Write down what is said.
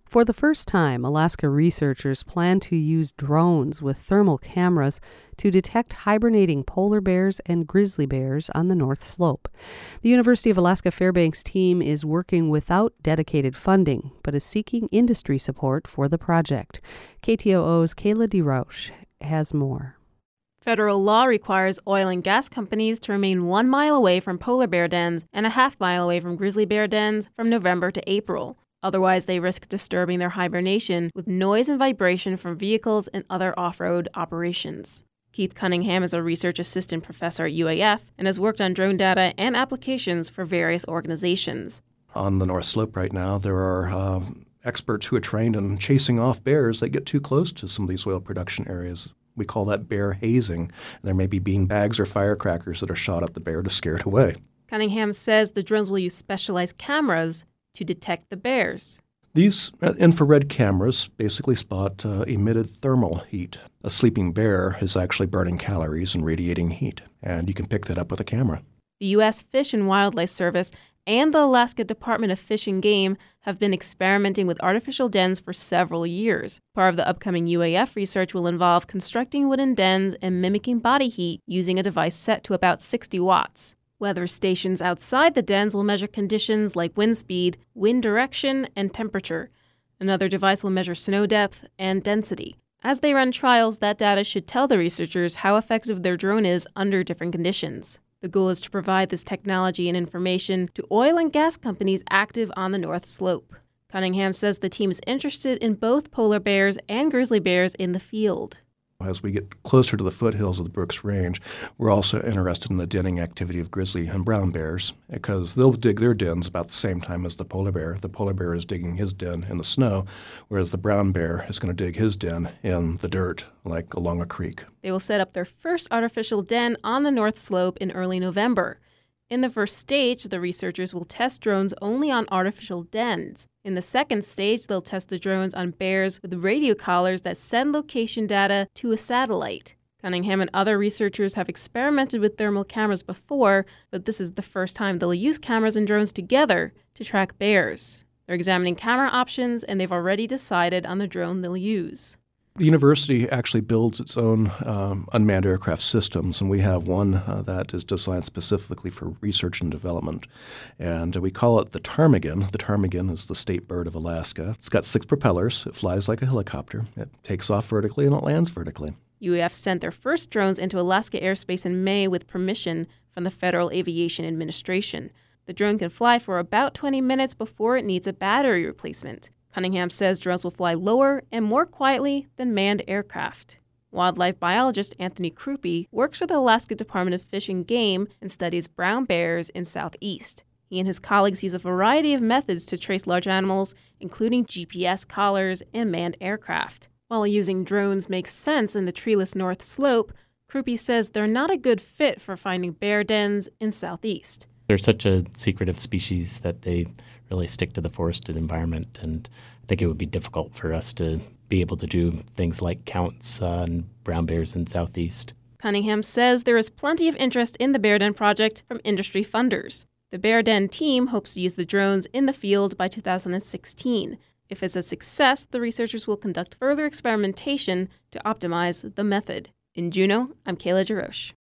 For the first time, Alaska researchers plan to use drones with thermal cameras to detect hibernating polar bears and grizzly bears on the North Slope. The University of Alaska Fairbanks team is working without dedicated funding, but is seeking industry support for the project. KTOO's Kayla DeRoche has more. Federal law requires oil and gas companies to remain 1 mile away from polar bear dens and a half-mile away from grizzly bear dens from November to April. Otherwise, they risk disturbing their hibernation with noise and vibration from vehicles and other off-road operations. Keith Cunningham is a research assistant professor at UAF and has worked on drone data and applications for various organizations. On the North Slope right now, there are experts who are trained in chasing off bears that get too close to some of these oil production areas. We call that bear hazing. There may be bean bags or firecrackers that are shot at the bear to scare it away. Cunningham says the drones will use specialized cameras to detect the bears. These infrared cameras basically spot emitted thermal heat. A sleeping bear is actually burning calories and radiating heat, and you can pick that up with a camera. The U.S. Fish and Wildlife Service and the Alaska Department of Fish and Game have been experimenting with artificial dens for several years. Part of the upcoming UAF research will involve constructing wooden dens and mimicking body heat using a device set to about 60 watts. Weather stations outside the dens will measure conditions like wind speed, wind direction, and temperature. Another device will measure snow depth and density. As they run trials, that data should tell the researchers how effective their drone is under different conditions. The goal is to provide this technology and information to oil and gas companies active on the North Slope. Cunningham says the team is interested in both polar bears and grizzly bears in the field. As we get closer to the foothills of the Brooks Range, we're also interested in the denning activity of grizzly and brown bears because they'll dig their dens about the same time as the polar bear. The polar bear is digging his den in the snow, whereas the brown bear is going to dig his den in the dirt, like along a creek. They will set up their first artificial den on the North Slope in early November. In the first stage, the researchers will test drones only on artificial dens. In the second stage, they'll test the drones on bears with radio collars that send location data to a satellite. Cunningham and other researchers have experimented with thermal cameras before, but this is the first time they'll use cameras and drones together to track bears. They're examining camera options, and they've already decided on the drone they'll use. The university actually builds its own unmanned aircraft systems, and we have one that is designed specifically for research and development. And we call it the ptarmigan. The ptarmigan is the state bird of Alaska. It's got 6 propellers. It flies like a helicopter. It takes off vertically and it lands vertically. UAF sent their first drones into Alaska airspace in May with permission from the Federal Aviation Administration. The drone can fly for about 20 minutes before it needs a battery replacement. Cunningham says drones will fly lower and more quietly than manned aircraft. Wildlife biologist Anthony Krupe works for the Alaska Department of Fish and Game and studies brown bears in Southeast. He and his colleagues use a variety of methods to trace large animals, including GPS collars and manned aircraft. While using drones makes sense in the treeless North Slope, Krupe says they're not a good fit for finding bear dens in Southeast. They're such a secretive species that they really stick to the forested environment, and I think it would be difficult for us to be able to do things like counts on brown bears in Southeast. Cunningham says there is plenty of interest in the Bear Den project from industry funders. The Bear Den team hopes to use the drones in the field by 2016. If it's a success, the researchers will conduct further experimentation to optimize the method. In Juneau, I'm Kayla DeRoche.